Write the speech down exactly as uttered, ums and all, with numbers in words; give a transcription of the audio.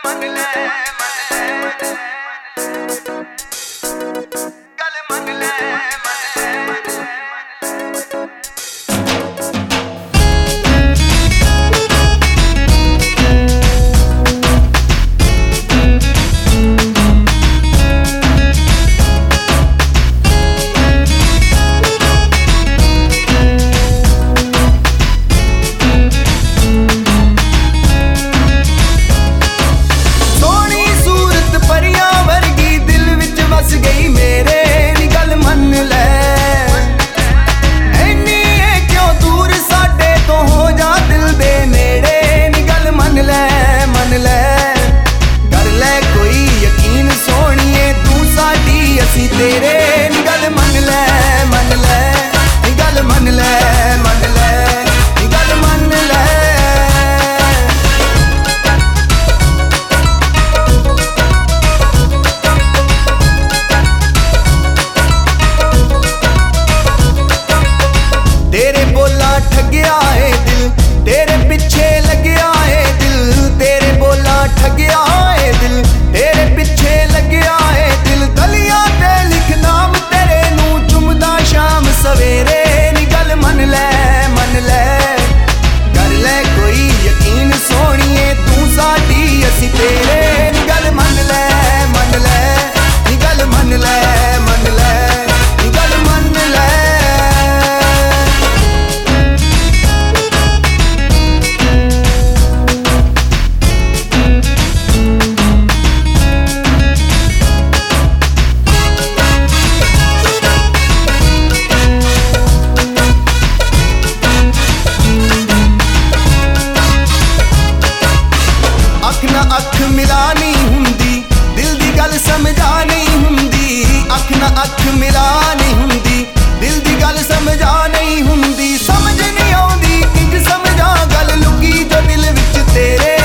मन ले मन ले गल मन ले तेरे गल मन ले मन ले गल मन ले मन ले गल मन ले तेरे बोला ठगया है दिल तेरे पीछे लगया है दिल तेरे बोला ठगया है दिल तेरे पीछे लगया है दिल गलियां सवेरे नी गल मन ले मन ले कर ले कोई यकीन सोनिए तू साडी असी तेरे नी गल मन ले मन ले नी गल मन ले मन ले नी गल मन ले अख मिला नहीं हुंदी दिल दी गल समझा नहीं हुंदी अख ना अख मिला नहीं हुंदी दिल दी गल समझा नहीं हुंदी समझ नहीं आउंदी किंज समझा गल लुकी जो दिल विच तेरे